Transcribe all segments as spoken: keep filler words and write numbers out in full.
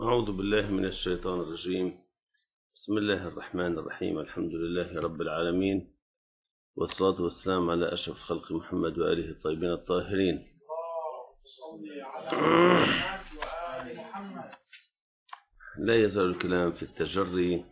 أعوذ بالله من الشيطان الرجيم. بسم الله الرحمن الرحيم. الحمد لله رب العالمين، والصلاة والسلام على أشرف خلق محمد وآله الطيبين الطاهرين. لا يزال الكلام في التجري،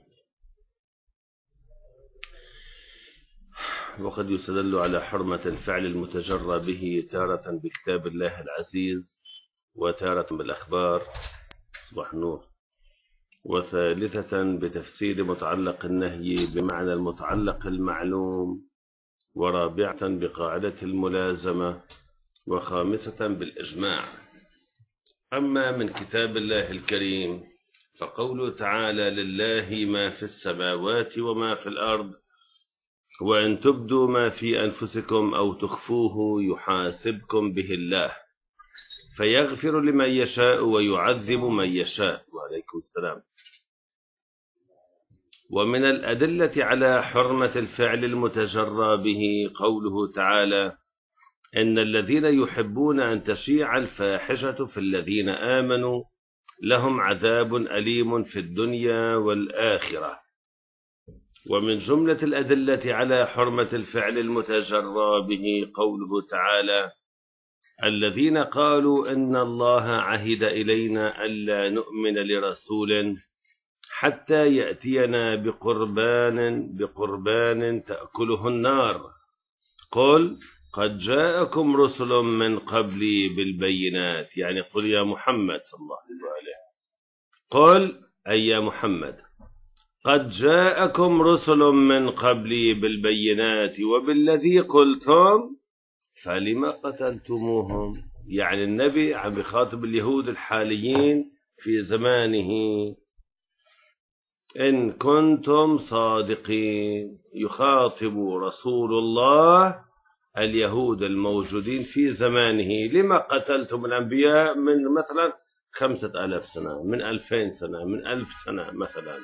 وقد يستدل على حرمة الفعل المتجرى به تارة بكتاب الله العزيز، وتارة بالأخبار صباح النور، وثالثة بتفسير متعلق النهي بمعنى المتعلق المعلوم، ورابعة بقاعدة الملازمة، وخامسة بالإجماع. أما من كتاب الله الكريم فقوله تعالى: لله ما في السماوات وما في الأرض وإن تبدوا ما في أنفسكم أو تخفوه يحاسبكم به الله فيغفر لمن يشاء ويعذب من يشاء. وعليكم السلام. ومن الأدلة على حرمة الفعل المتجرى به قوله تعالى: إن الذين يحبون أن تشيع الفاحشة في الذين آمنوا لهم عذاب أليم في الدنيا والآخرة. ومن جملة الأدلة على حرمة الفعل المتجرى به قوله تعالى: الذين قالوا إن الله عهد إلينا ألا نؤمن لرسول حتى يأتينا بقربان بقربان تأكله النار قل قد جاءكم رسل من قبلي بالبينات. يعني قل يا محمد صلى الله عليه وسلم، قل أي يا محمد قد جاءكم رسل من قبلي بالبينات وبالذي قلتم فلما قتلتموهم. يعني النبي عم بيخاطب اليهود الحاليين في زمانه: إن كنتم صادقين. يخاطب رسول الله اليهود الموجودين في زمانه: لما قتلتم الأنبياء من مثلا خمسة آلاف سنة، من ألفين سنة، من ألف سنة مثلا.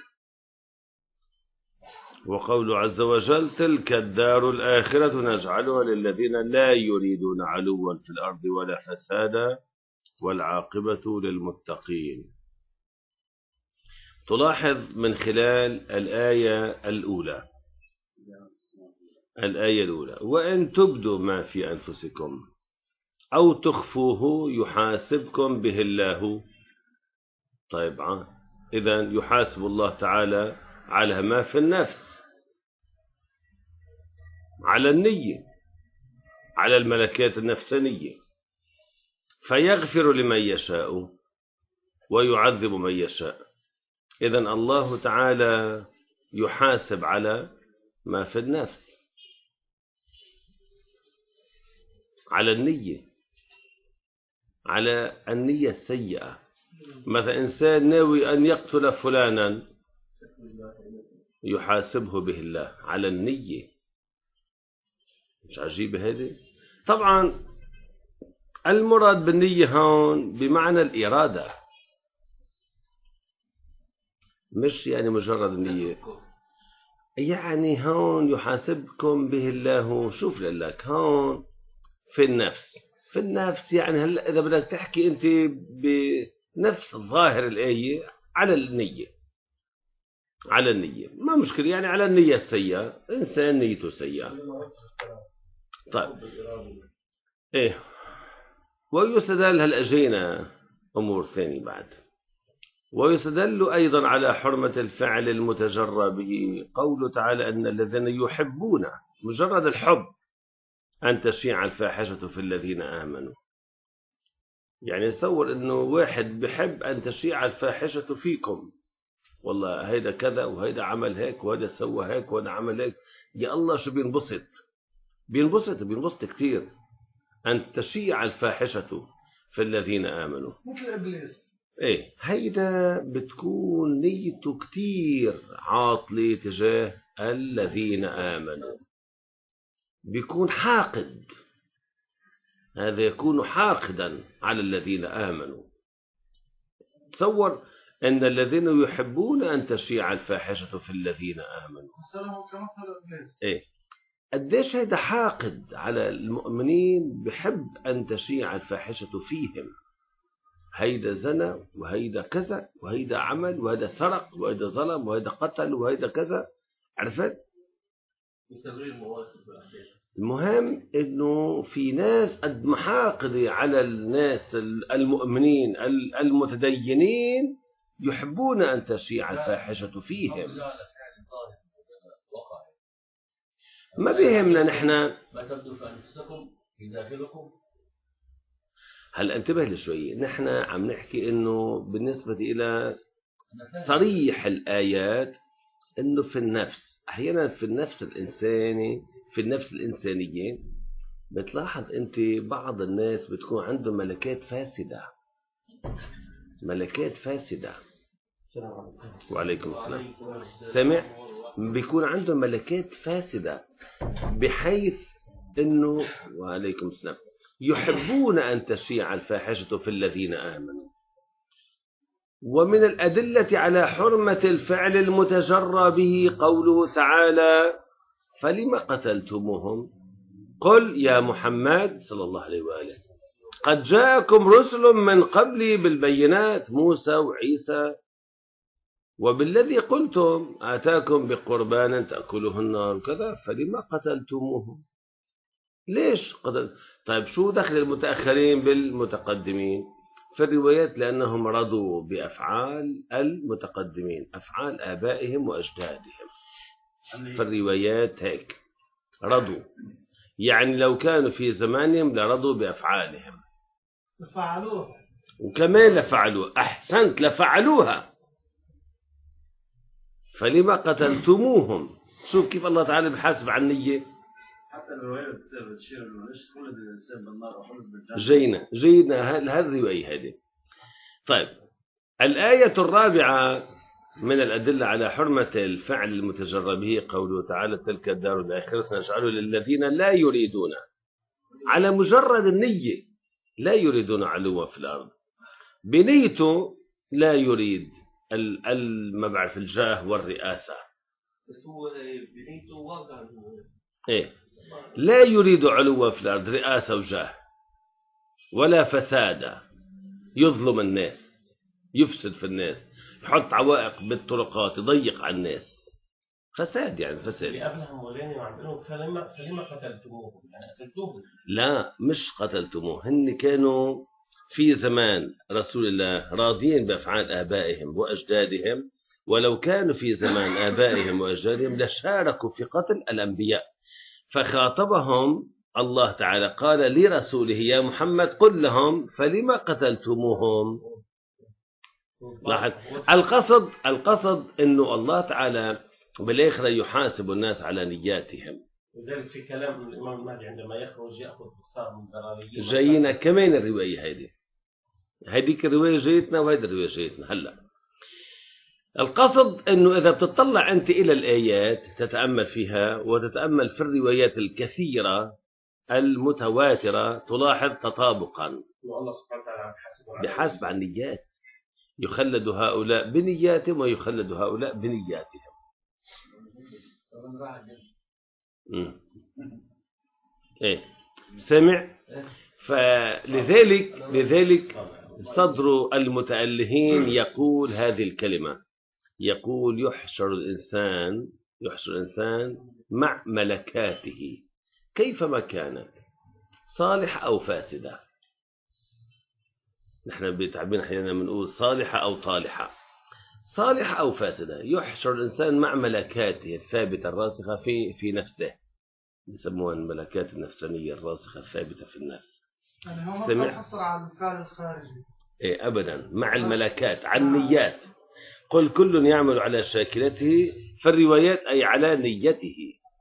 وقول عز وجل: تلك الدار الآخرة نجعلها للذين لا يريدون علوا في الأرض ولا فسادا والعاقبة للمتقين. تلاحظ من خلال الآية الأولى الآية الأولى وإن تبدوا ما في أنفسكم أو تخفوه يحاسبكم به الله. طيب، إذن يحاسب الله تعالى على ما في النفس، على النية، على الملكات النفسانية، فيغفر لمن يشاء ويعذب من يشاء. إذن الله تعالى يحاسب على ما في النفس، على النية، على النية السيئة. مثلا إنسان ناوي أن يقتل فلانا يحاسبه به الله على النية. مش عجيب هذه؟ طبعا المراد بالنية هون بمعنى الإرادة، مش يعني مجرد النية. يعني هون يحاسبكم به الله. شوف لك هون في النفس، في النفس يعني هلا إذا بدك تحكي أنت بنفس ظاهر الآية على النية، على النية ما مشكلة، يعني على النية السيئة. إنسان نيته سيئة. طيب، إيه، ويستدل هل أجينا أمور ثانية بعد. ويستدل أيضا على حرمة الفعل المتجرى به قوله تعالى: أن الذين يحبون، مجرد الحب، أن تشيع الفاحشة في الذين آمنوا. يعني تصور أنه واحد بحب أن تشيع الفاحشة فيكم، والله هيدا كذا وهيدا عمل هيك وهيدا سوى هيك وهيدا عمل هيك. يا الله شو بينبسط، بينبسط بينبسط كتير أن تشيع الفاحشة في الذين آمنوا. مثل إبليس. إيه، هيدا بتكون نيته كتير عاطلة تجاه الذين آمنوا، بيكون حاقد. هذا يكون حاقدا على الذين آمنوا. تصور أن الذين يحبون أن تشيع الفاحشة في الذين آمنوا. إيه، قديش هيدا حاقد على المؤمنين، بحب أن تشيع الفاحشة فيهم. هيدا زنا وهيدا كذا وهيدا عمل وهيدا سرق وهيدا ظلم وهيدا قتل وهيدا كذا. عرفت؟ المهم انه في ناس قد محاقدة على الناس المؤمنين المتدينين يحبون ان تشيع الفاحشة فيهم. ما بيهمنا نحن ما تبدو في انفسكم في داخلكم. هلا انتبه لشوي، نحن عم نحكي انه بالنسبة الى صريح الايات انه في النفس، احيانا في النفس الانساني في النفس الانسانية بتلاحظ انت بعض الناس بتكون عندهم ملكات فاسدة، ملكات فاسدة. وعليكم السلام. سمع؟ بيكون عندهم ملكات فاسدة بحيث انه وعليكم السلام يحبون ان تشيع الفاحشة في الذين آمنوا. ومن الأدلة على حرمة الفعل المتجرى به قوله تعالى: فلم قتلتموهم قل يا محمد صلى الله عليه وآله قد جاءكم رسل من قبلي بالبينات، موسى وعيسى، وبالذي قلتم آتاكم بقربان تأكله النار كذا، فلم قتلتموهم؟ ليش قتل؟ طيب شو دخل المتأخرين بالمتقدمين؟ في الروايات لأنهم رضوا بأفعال المتقدمين، أفعال آبائهم وأجدادهم. في الروايات هيك رضوا، يعني لو كانوا في زمانهم لرضوا بأفعالهم لفعلوها، وكمان لفعلوها. أحسنت، لفعلوها. فلما قتلتموهم؟ شوف كيف الله تعالى بحاسب عن النية. حتى الرواية بتشير انه ليش خلد الانسان بالنار او خلد بالجنة. جينا جينا هذه الرواية هذه. طيب الآية الرابعة من الأدلة على حرمة الفعل المتجرى به قوله تعالى: تلك الدار الآخرة نجعله للذين لا يريدون، على مجرد النية لا يريدون علوا في الأرض، بنيته لا يريد ما بعرف الجاه والرئاسة، بس هو بنيته واقع. إيه، لا يريد علوا في الأرض، رئاسة وجاه ولا فساد، يظلم الناس، يفسد في الناس، يحط عوائق بالطرقات، يضيق على الناس، فساد يعني فساد. اللي قبلهم ولاني وعم بيقولوا فلما فلما قتلتموهم، يعني قتلتوهم. لا مش قتلتموه، هن كانوا في زمان رسول الله راضين بأفعال آبائهم وأجدادهم، ولو كانوا في زمان آبائهم وأجدادهم لشاركوا في قتل الأنبياء. فخاطبهم الله تعالى قال لرسوله: يا محمد قل لهم فلما قتلتموهم. لاحظ القصد القصد انه الله تعالى بالاخره يحاسب الناس على نياتهم. وذلك في كلام الامام المهدي عندما يخرج ياخذ بصار من ضراريه. جاينا كمان الروايه هذه، هذيك الروايه جايتنا وهذه الروايه جايتنا. هلا القصد انه اذا بتطلع انت الى الايات تتامل فيها وتتامل في الروايات الكثيره المتواتره تلاحظ تطابقا. والله سبحانه وتعالى بحسب عن النيات، يخلد هؤلاء بنياتهم ويخلد هؤلاء بنياتهم. ايه سمع؟ فلذلك لذلك صدر المتألهين يقول هذه الكلمة، يقول: يحشر الإنسان يحشر الإنسان مع ملكاته كيفما كانت، صالحة أو فاسدة. نحن بتعبين أحيانا بنقول صالحة أو طالحة، صالحة أو فاسدة. يحشر الإنسان مع ملكاته الثابتة الراسخة في في نفسه، يسموها الملكات النفسانية الراسخة الثابتة في النفس. يعني هو ما يحصر على الفعل الخارجي. إيه أبدا، مع الملكات، عن النيات. قل كل يعمل على شاكلته، في الروايات أي على نيته.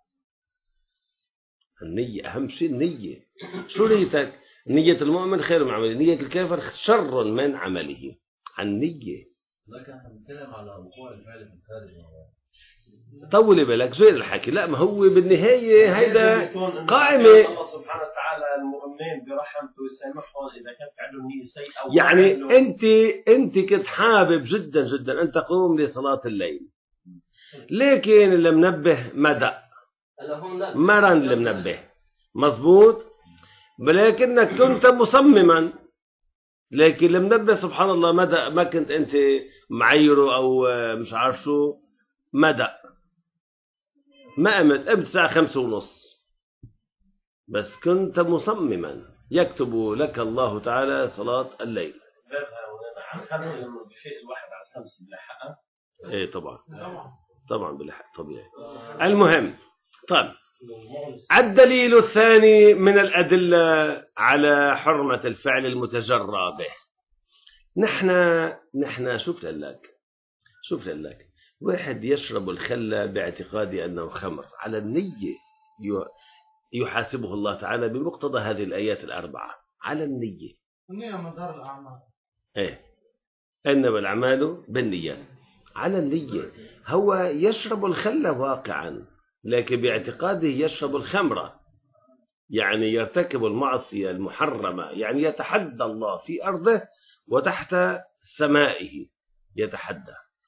النية أهم شيء، النية. شو نيتك؟ نية المؤمن خير من عمله، نية الكافر شر من عمله. عن نية. لكن احنا بنتكلم على وقوع الفعل في الخارج. طول بالك جيد الحكي. لا ما هو بالنهاية هيدا قائمة. الله سبحانه وتعالى المؤمنين برحمته يسامحهم إذا كان فعلهم نية سيئة. يعني أنت أنت كنت حابب جدا جدا أن تقوم لصلاة الليل، لكن المنبه مدى مرن المنبه مظبوط، ولكنك كنت مصمما لكن المنبه سبحان الله مدى ما كنت أنت معيره أو مش عارف شو مدى ما قمت قمت الساعة خمسة ونص، بس كنت مصمما يكتب لك الله تعالى صلاة الليل. على خمسة لما بفيق الواحد على خمسة بلحقها. إيه طبعا طبعا بالحق طبيعي. المهم طيب الدليل الثاني من الأدلة على حرمة الفعل المتجرى به، نحن نحن شوف لك شوف لك واحد يشرب الخل باعتقاد أنه خمر، على النية يحاسبه الله تعالى بمقتضى هذه الآيات الأربعة، على النية. النية مدار الأعمال. إيه إنما الأعمال بالنيات، على النية. هو يشرب الخل واقعا لكن باعتقاده يشرب الخمرة، يعني يرتكب المعصية المحرمة، يعني يتحدى الله في أرضه وتحت سمائه يتحدى.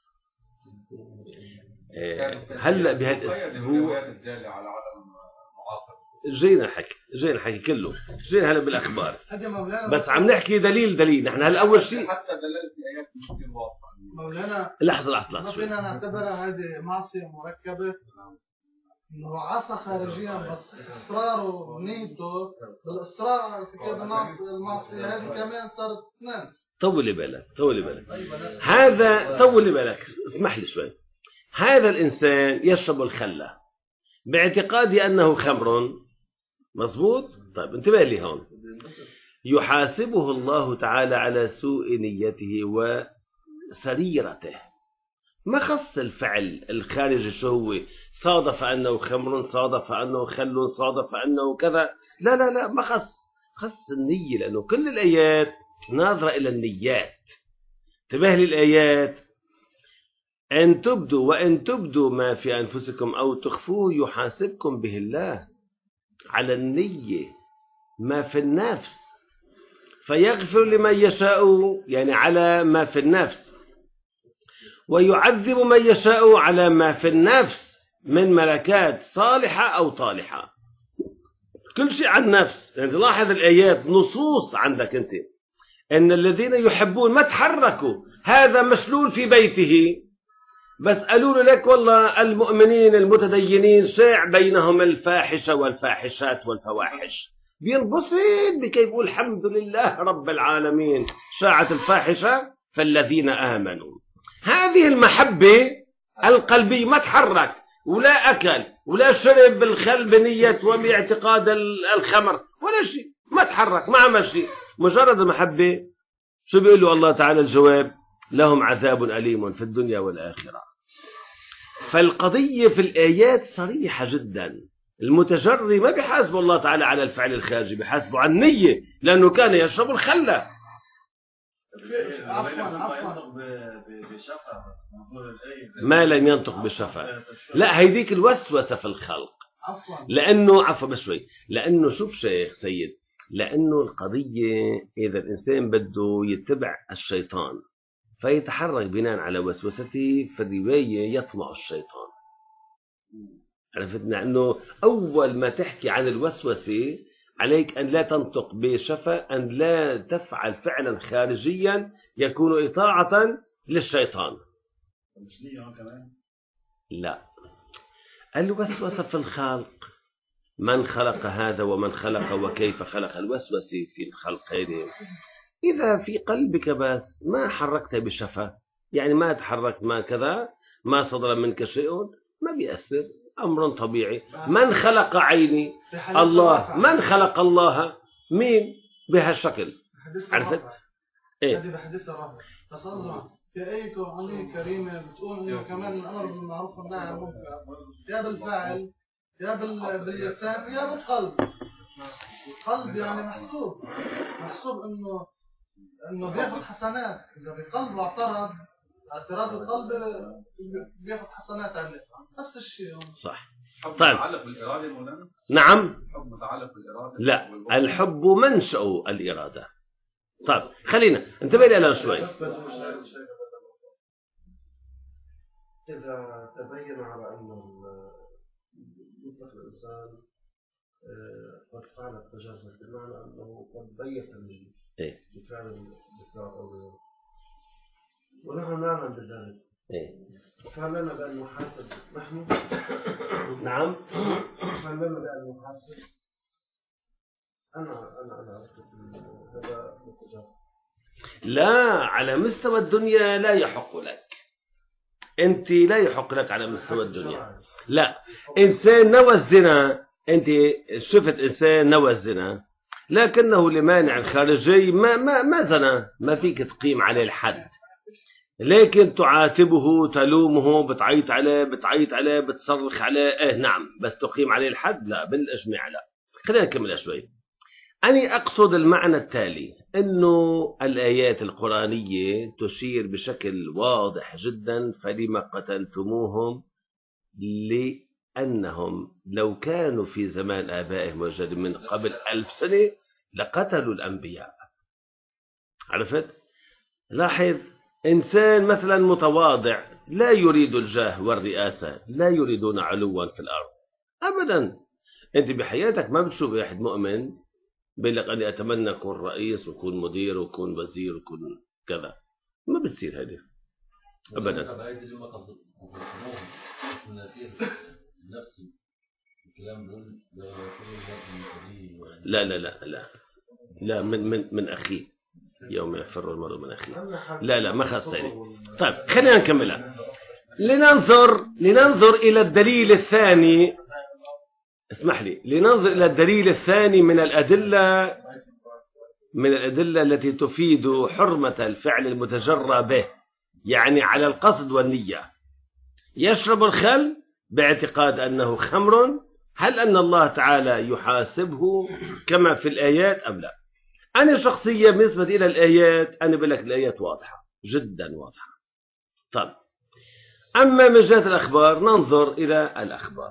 هلا بهالاسبوع جينا حكي جينا حكي كله جينا هلا بالاخبار، بس عم نحكي دليل دليل. نحن هلا اول شيء حتى دلالة الايات ممكن واضحة. مولانا لحظه لحظه ما فينا نعتبرها هذه معصية مركبة، انه عصى خارجيا بس اصراره ونيته بالاصرار على ارتكاب المعصية هذه كمان صارت اثنين. طولي بالك طولي بالك هذا طولي بالك اسمح لي شوي. هذا الإنسان يشرب الخلة باعتقاد أنه خمر، مظبوط؟ طيب انتبه لي هون، يحاسبه الله تعالى على سوء نيته وسريرته، ما خص الفعل الخارجي شو هو، صادف أنه خمر، صادف أنه خل، صادف أنه كذا، لا لا لا ما خص، خص النية، لأنه كل الآيات ناظرة إلى النيات. انتبه للآيات، أن تبدوا وأن تبدوا ما في أنفسكم أو تخفوه يحاسبكم به الله، على النية ما في النفس فيغفر لمن يشاء، يعني على ما في النفس، ويعذب من يشاء على ما في النفس من ملكات صالحة أو طالحة، كل شيء عن نفس. يعني تلاحظ الآيات نصوص عندك أنت، أن الذين يحبون ما تحركوا، هذا مسلول في بيته بس قالوا لك والله المؤمنين المتدينين شاع بينهم الفاحشة والفاحشات والفواحش، بينبسط بكي يقول الحمد لله رب العالمين شاعت الفاحشة فالذين آمنوا. هذه المحبة القلبية ما تحرك ولا أكل ولا شرب الخل بنية وباعتقاد الخمر ولا شيء، ما تحرك ما عمل شيء، مجرد محبة. شو بيقول له الله تعالى الجواب؟ لهم عذاب أليم في الدنيا والآخرة. فالقضية في الآيات صريحة جدا، المتجري ما بيحاسبه الله تعالى على الفعل الخارجي، بيحاسبه على النية، لأنه كان يشرب الخلة. ما لم ينطق بشفا، لا هيديك الوسوسة في الخلق، لأنه عفوا بشوي، لأنه شوف شيخ سيد، لأنه القضية إذا الإنسان بده يتبع الشيطان فيتحرك بناء على وسوسته، في الرواية يطمع الشيطان. عرفتنا أنه أول ما تحكي عن الوسوسة عليك أن لا تنطق بشفا، أن لا تفعل فعلا خارجيا يكون إطاعة للشيطان. لا، الوسوسة في الخلق، من خلق هذا ومن خلق وكيف خلق، الوسوسة في الخلقين إذا في قلبك بس ما حركت بشفا، يعني ما تحركت ما كذا، ما صدر منك شيء، ما بيأثر، أمر طبيعي. من خلق عيني؟ الله. من خلق الله؟ مين بهالشكل؟ عرفت؟ إيه؟ هذه بحديث الرب تصنع في أيكم علي كريمة بتقول إنه كمان الأمر بالمعروف والنهي عن المنكر يا بالفعل يا باللسان يا بالقلب. القلب يعني محسوب محسوب إنه إنه بياخد حسنات، إذا بقلبه اعترض اعتراض القلب بياخد حسنات عليه، نفس الشيء. صح. طيب متعلق بالإرادة مولانا؟ نعم. الحب متعلق بالإرادة؟ لا، الحب منشأ الإرادة. طيب خلينا انتبه لي أنا شوي. إذا تبين على أن مطلق الإنسان قد فعل التجرد بمعنى أنه قد بيت النية إيه بفعل الإفراد أو غيره، ونحن نعلم بذلك. إيه فهل لنا بأن نحاسب نحن؟ نعم. فهل لنا بأن نحاسب؟ أنا أنا أنا أعتقد هذا التجرد. لا، على مستوى الدنيا لا يحق لك، أنت لا يحق لك على مستوى الدنيا. لا، إنسان نوى الزنا، أنت شفت إنسان نوى الزنا لكنه لمانع خارجي ما ما ما زنا، ما فيك تقيم عليه الحد، لكن تعاتبه تلومه بتعيط عليه بتعيط عليه بتصرخ عليه، إيه نعم، بس تقيم عليه الحد لا، بالإجماع لا. خلينا نكمل شوي. أنا أقصد المعنى التالي، أنه الآيات القرآنية تشير بشكل واضح جدا فلما قتلتموهم، لأنهم لو كانوا في زمان آبائهم وجدوا من قبل ألف سنة لقتلوا الأنبياء. عرفت؟ لاحظ، إنسان مثلا متواضع لا يريد الجاه والرئاسة، لا يريدون علوا في الأرض أبدا. أنت بحياتك ما بتشوف واحد مؤمن بيقول لك أني أتمنى أكون رئيس وأكون مدير وأكون وزير وأكون كذا، ما بتصير هذه أبدا. لا لا لا لا لا من من من أخيه يوم يفر المرء من أخيه. لا لا ما خاصني. طيب خلينا نكملها. لننظر لننظر إلى الدليل الثاني. اسمح لي، لننظر إلى الدليل الثاني من الأدلة من الأدلة التي تفيد حرمة الفعل المتجرى به، يعني على القصد والنية. يشرب الخل باعتقاد أنه خمر، هل أن الله تعالى يحاسبه كما في الآيات أم لا؟ أنا شخصيا بالنسبة إلى الآيات أنا بقول لك الآيات واضحة جدا واضحة. طيب، أما من جهة الأخبار ننظر إلى الأخبار.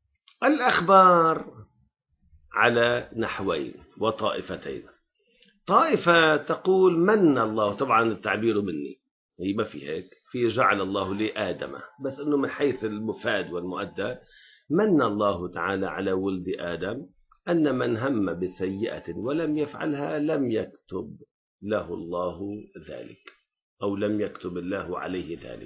الأخبار على نحوين وطائفتين. طائفة تقول من الله، طبعا التعبير مني هي ما في هيك، في جعل الله لآدم، بس أنه من حيث المفاد والمؤدى من الله تعالى على ولد آدم أن من هم بسيئة ولم يفعلها لم يكتب له الله ذلك، أو لم يكتب الله عليه ذلك.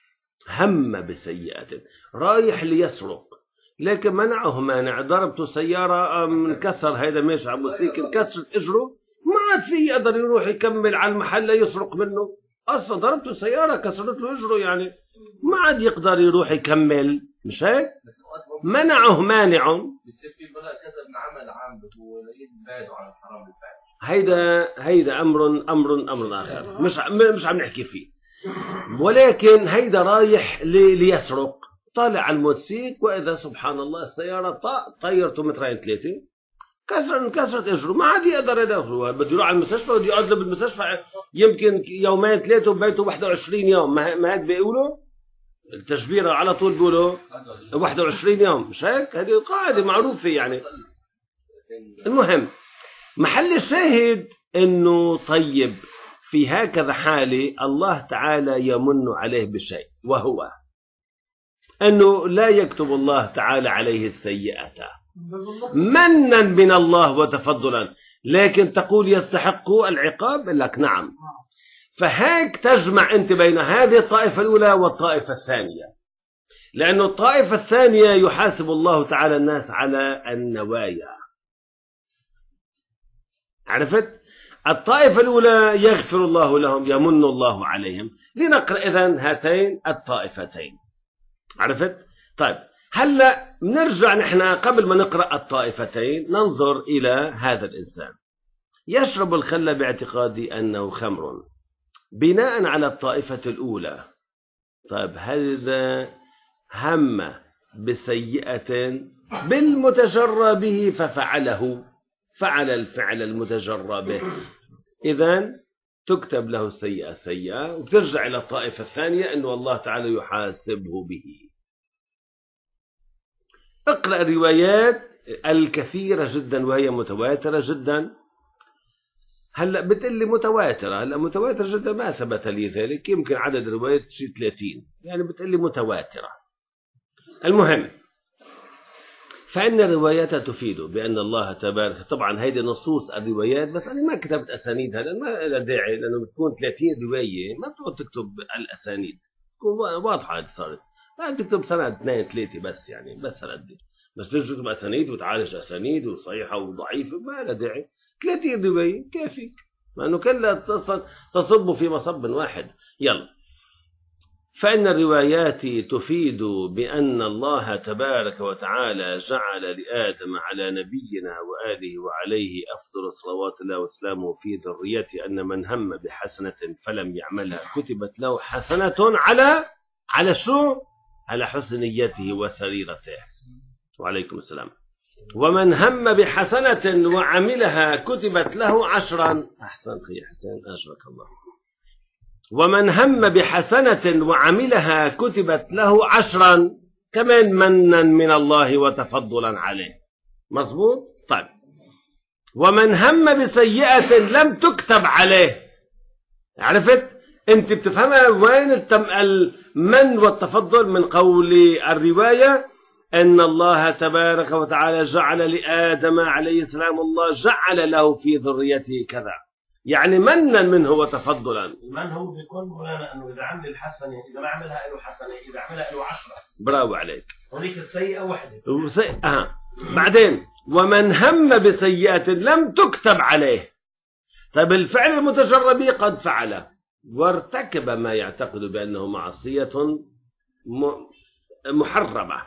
هم بسيئة، رايح ليسرق لكن منعه مانع، ضربته سيارة انكسر، هيدا ماشي على موتوسيكل كسرت اجره، ما عاد في يقدر يروح يكمل على المحل يسرق منه، اصلا ضربته سيارة كسرت له اجره، يعني ما عاد يقدر يروح يكمل، مش هيك؟ منعه مانع. بيصير في بلا كذا من عمل عام يبعدوا عن الحرام بالفعل. هيدا هيدا امر امر امر اخر، مش مش عم نحكي فيه، ولكن هيدا رايح ليسرق، طالع على الموتوسيكل واذا سبحان الله السياره طيرته مترين ثلاثه كسر انكسرت اجره، ما عاد يقدر يدخل، بده يروح على المستشفى وبده يقعد له بالمستشفى يمكن يومين ثلاثه وبيته واحد وعشرين يوم، ما هيك بيقولوا التشبيره على طول بيقولوا واحد وعشرين يوم، مش هيك؟ هذه قاعده معروفه يعني. المهم محل الشاهد انه طيب في هكذا حاله الله تعالى يمن عليه بشيء، وهو أنه لا يكتب الله تعالى عليه السيئة منا من الله وتفضلا، لكن تقول يستحق العقاب، لك نعم. فهيك تجمع أنت بين هذه الطائفة الأولى والطائفة الثانية، لأن الطائفة الثانية يحاسب الله تعالى الناس على النوايا. عرفت؟ الطائفة الأولى يغفر الله لهم يمن الله عليهم. لنقرأ إذن هاتين الطائفتين. عرفت؟ طيب هلا بنرجع نحن قبل ما نقرأ الطائفتين ننظر إلى هذا الإنسان يشرب الخل باعتقاد أنه خمر بناء على الطائفة الأولى. طيب هذا هم بسيئة بالمتجرى به ففعله، فعل الفعل المتجرى به، إذن تكتب له السيئة سيئة، وترجع إلى الطائفة الثانية أنه الله تعالى يحاسبه به. اقرأ الروايات الكثيرة جدا وهي متواترة جدا. هلا بتقلي متواترة، هلا متواترة جدا ما ثبت لي ذلك، يمكن عدد الروايات شيء ثلاثين، يعني بتقلي متواترة. المهم فإن الروايات تفيد بأن الله تبارك، طبعا هيدي نصوص الروايات، بس أنا ما كتبت أسانيدها لأن ما لها داعي، لأنه بتكون ثلاثين رواية ما بتقعد تكتب الأسانيد، تكون واضحة. هذه صارت ما بتكتب سنة اثنين ثلاثة بس، يعني بس هالقد، بس تيجي تكتب أسانيد وتعالج أسانيد وصحيحة وضعيفة ما لها داعي. ثلاثين رواية كافي، مع أنه كلها تصب في مصب واحد. يلا، فإن الروايات تفيد بأن الله تبارك وتعالى جعل لآدم على نبينا وآله وعليه أفضل صلوات الله وسلامه في ذريته أن من هم بحسنة فلم يعملها كتبت له حسنة على على شو؟ على حسن نيته وسريرته. وعليكم السلام. ومن هم بحسنة وعملها كتبت له عشرا. أحسن خي حسين، أجرك الله. ومن هم بحسنة وعملها كتبت له عشرا، كمان منا من الله وتفضلا عليه. مظبوط؟ طيب. ومن هم بسيئة لم تكتب عليه. عرفت؟ انت بتفهمها وين المن والتفضل؟ من قول الرواية أن الله تبارك وتعالى جعل لآدم عليه السلام، الله جعل له في ذريته كذا، يعني منا منه وتفضلا. من هو بيكون مولانا انه اذا عمل الحسنه، اذا ما عملها له حسنه، اذا عملها له عشرة. برافو عليك. هذيك السيئه وحده. وسي... أه. بعدين ومن هم بسيئة لم تكتب عليه. طيب الفعل المتجرب قد فعل وارتكب ما يعتقد بأنه معصية محرمة،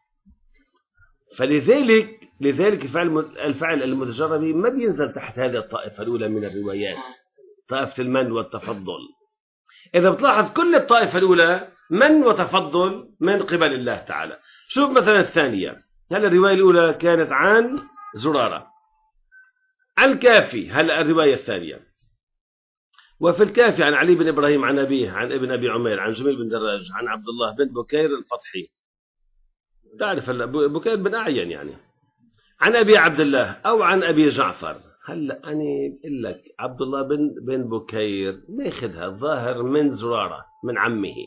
فلذلك لذلك الفعل المتجرب ما بينزل تحت هذه الطائفة الأولى من الروايات، طائفة المن والتفضل. إذا بتلاحظ كل الطائفة الأولى من وتفضل من قبل الله تعالى. شوف مثلا الثانية، هلا الرواية الأولى كانت عن زرارة، عن الكافي. هلا الرواية الثانية، وفي الكافي عن علي بن إبراهيم عن أبيه عن ابن أبي عمير عن جميل بن دراج عن عبد الله بن بكير الفطحي، تعرف هلا بكير بن أعين يعني، عن أبي عبد الله أو عن أبي جعفر. هلا أنا بقول لك عبد الله بن بن بكير ماخذها الظاهر من زرارة، من عمه،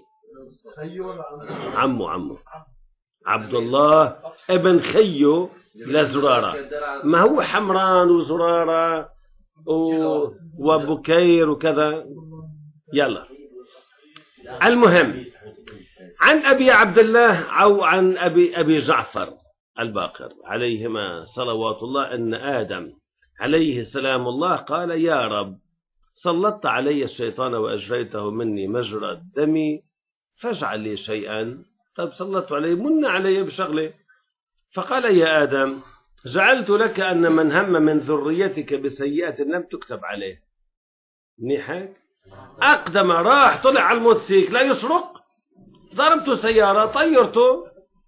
عمه عمه عبد الله ابن خيو لزرارة، ما هو حمران وزرارة وبكير وكذا. يلا المهم عن أبي عبد الله أو عن أبي أبي جعفر الباقر عليهما صلوات الله أن آدم عليه السلام الله قال: يا رب سلطت علي الشيطان وأجريته مني مجرى الدم فاجعل لي شيئا. طب سلطت علي، من علي بشغله. فقال: يا آدم جعلت لك أن من هم من ذريتك بسيئة لم تكتب عليه. منيحك أقدم، راح طلع على الموتوسيكل لا يسرق، ضربته سيارة، طيرته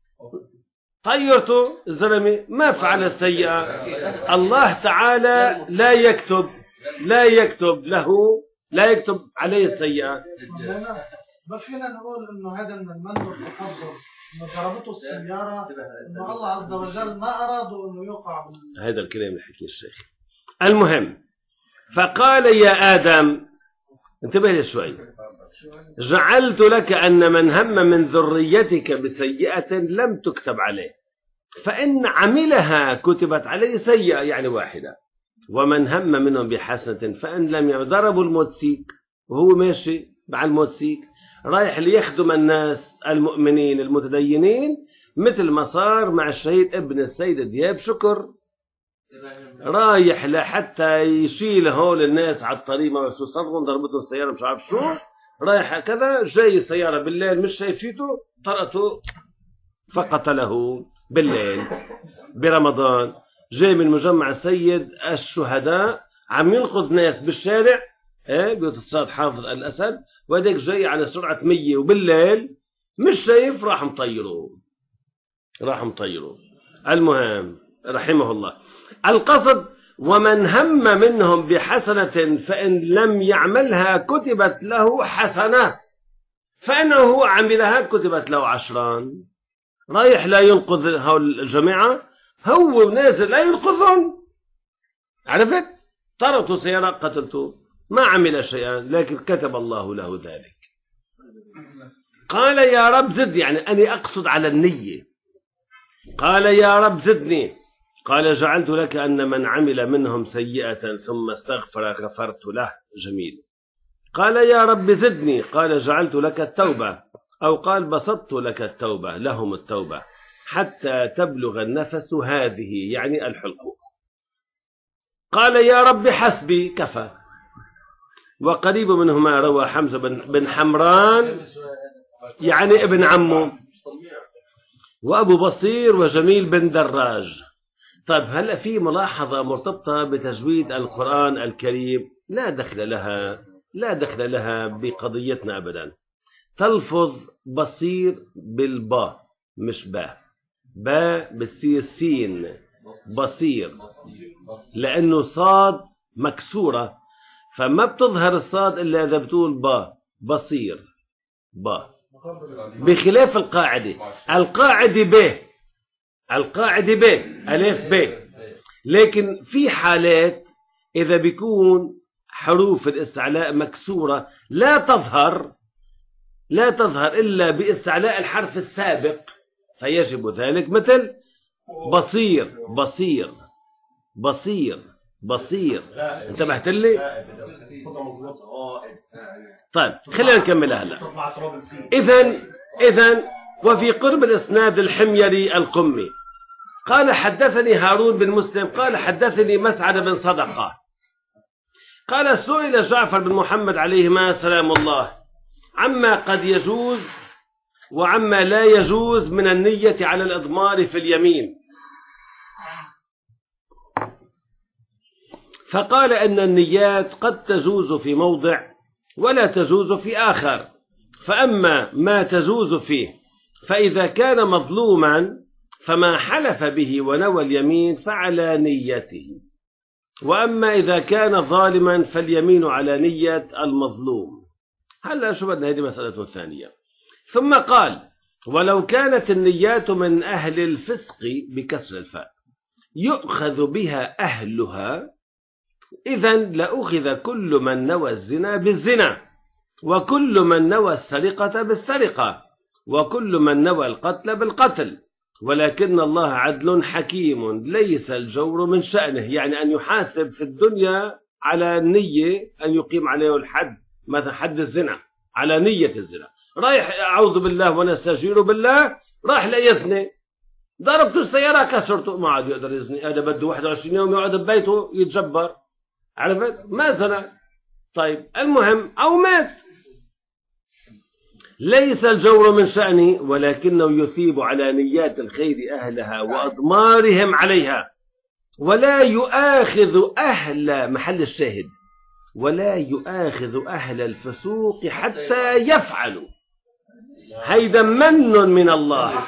طيرته الزلمة ما فعل السيئة. الله تعالى لا يكتب لا يكتب له لا يكتب عليه السيئة. ما فينا نقول انه هذا من المن والتفضل، انه ضربته السيارة، انه الله عز وجل ما ارادوا انه يقع بال... هذا الكلام اللي حكيه الشيخ. المهم فقال: يا آدم انتبه لي شوي، جعلت لك أن من هم من ذريتك بسيئة لم تكتب عليه، فإن عملها كتبت عليه سيئة، يعني واحدة. ومن هم منهم بحسنة فإن لم يعمل. ضربوا الموتسيك وهو ماشي مع الموتسيك رايح ليخدم الناس المؤمنين المتدينين، مثل ما صار مع الشهيد ابن السيد دياب شكر، رايح لحتى يشيل هول الناس على الطريق، ما بيصرفون، ضربته السيارة مش عارف شو، رايح كذا، جاي السيارة بالليل مش شايفيته، طرقته فقتله بالليل برمضان. جاي من مجمع السيد الشهداء عم ينقذ ناس بالشارع، ايه بيتصاد حافظ الأسد، وهديك جاي على سرعة مية وبالليل مش شايف، راح مطيره راح مطيره. المهم رحمه الله. القصد: ومن هم منهم بحسنة فإن لم يعملها كتبت له حسنة، فإنه هو عملها كتبت له عشران. رايح لا ينقذ هؤلاء الجماعة، هو نازل لا ينقذهم، عرفت؟ طردته سيارة، قتلته، ما عمل شيئا، لكن كتب الله له ذلك. قال: يا رب زد، يعني أنا أقصد على النية. قال يا رب زدني، قال جعلت لك أن من عمل منهم سيئة ثم استغفر غفرت له. جميل. قال يا رب زدني، قال جعلت لك التوبة، أو قال بسطت لك التوبة، لهم التوبة حتى تبلغ النفس هذه، يعني الحلقوم. قال يا رب حسبي، كفى. وقريب منهما روى حمزة بن حمران يعني ابن عمه، وأبو بصير وجميل بن دراج. طيب هلأ في ملاحظة مرتبطة بتجويد القرآن الكريم لا دخل لها لا دخل لها بقضيتنا أبدا. تلفظ بصير بالباء مش باء، باء بتصير سين، بصير، لأنه صاد مكسورة، فما بتظهر الصاد إلا إذا بتقول باء، بصير باء، بخلاف القاعدة. القاعدة ب القاعدة ب ألف ب، لكن في حالات إذا بيكون حروف الاستعلاء مكسورة لا تظهر لا تظهر إلا باستعلاء الحرف السابق، فيجب ذلك، مثل بصير بصير بصير بصير. انتبهت لي؟ طيب خلينا نكملها هلا. إذن إذن وفي قرب الإسناد الحميري القمي قال حدثني هارون بن مسلم قال حدثني مسعد بن صدقة قال سئل جعفر بن محمد عليهما سلام الله عما قد يجوز وعما لا يجوز من النية على الإضمار في اليمين، فقال أن النيات قد تجوز في موضع ولا تجوز في آخر، فأما ما تجوز فيه فإذا كان مظلوما فما حلف به ونوى اليمين فعلى نيته، وأما إذا كان ظالما فاليمين على نية المظلوم. هلا شو بدنا، هذه مسألة ثانية. ثم قال ولو كانت النيات من أهل الفسق بكسر الفاء يؤخذ بها أهلها، إذن لأخذ كل من نوى الزنا بالزنا، وكل من نوى السرقة بالسرقة، وكل من نوى القتل بالقتل، ولكن الله عدل حكيم ليس الجور من شأنه، يعني أن يحاسب في الدنيا على النية أن يقيم عليه الحد، مثلا حد الزنا على نية الزنا. رايح أعوذ بالله ونستجير بالله، راح لا يزني، ضربت السيارة كسرته، ما عاد يقدر يزني، هذا بده واحد وعشرين يوم يقعد ببيته يتجبر، عرفت؟ ما زنى. طيب المهم أو مات، ليس الجور من شأنه ولكنه يثيب على نيات الخير أهلها وأضمارهم عليها، ولا يؤاخذ أهل محل الشاهد ولا يؤاخذ أهل الفسوق حتى يفعلوا. هيدا من من الله.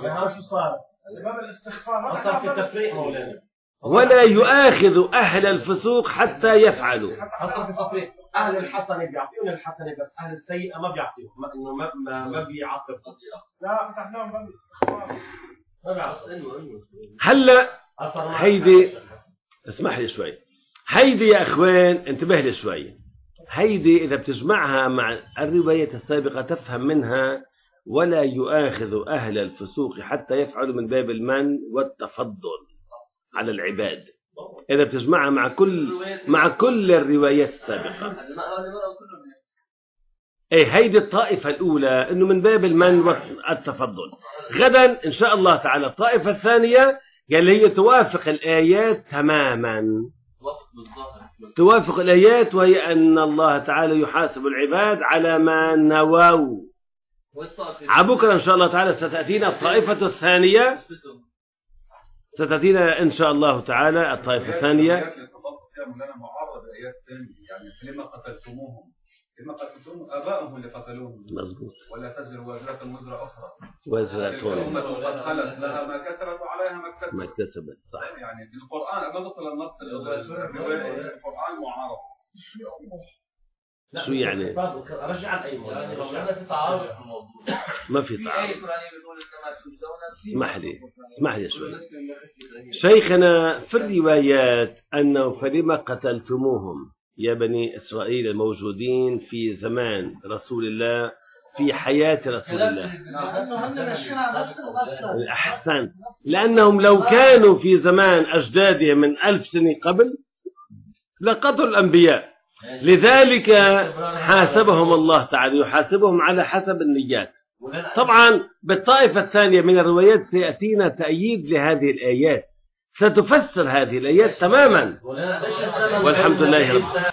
ولا يؤاخذ أهل الفسوق حتى يفعلوا. أهل الحسنة بيعطيون الحسنة، بس أهل السيئة ما بيعطيهم، إنه ما ما, ما بيعاقب. لا فتحناهم باب الاستغفار ما بيعطيهم. هلا هيدي اسمح لي شوي، هيدي يا اخوان انتبه لي شوي، هيدي إذا بتجمعها مع الرواية السابقة تفهم منها ولا يؤاخذ أهل الفسوق حتى يفعلوا من باب المن والتفضل على العباد. إذا بتجمعها مع كل مع كل الروايات السابقة، إيه هيدي الطائفة الأولى إنه من باب المن والتفضل. غدا إن شاء الله تعالى الطائفة الثانية اللي هي توافق الآيات تماما، توافق الآيات، وهي أن الله تعالى يحاسب العباد على ما نووا. عبكرة إن شاء الله تعالى ستأتينا الطائفة الثانية، ستأتينا إن شاء الله تعالى الطائفة الثانية. معارضة الآيات الثانية، يعني لما قتلتموهم، لما قتلتم آبائهم اللي قتلوهم، مظبوط، ولا تزر وازرة وزر أخرى، وزرة أمة قد خلت لها ما كسبت وعليها ما اكتسبت، ما اكتسبت صح. يعني في القرآن قبل نصل النص الرواية القرآن معارض. شو يعني؟ رجع أي يعني رجعنا في تعارض في الموضوع. ما في تعارض. اسمح لي اسمح لي شوي. شيخنا في الروايات أنه فلما قتلتموهم يا بني إسرائيل الموجودين في زمان رسول الله في حياة رسول الله. أحسن، لأنهم لو كانوا في زمان أجدادهم من ألف سنة قبل لقتلوا الأنبياء، لذلك حاسبهم الله تعالى، يحاسبهم على حسب النيات. طبعا بالطائفة الثانية من الروايات سيأتينا تأييد لهذه الآيات، ستفسر هذه الآيات تماما، والحمد لله رب العالمين.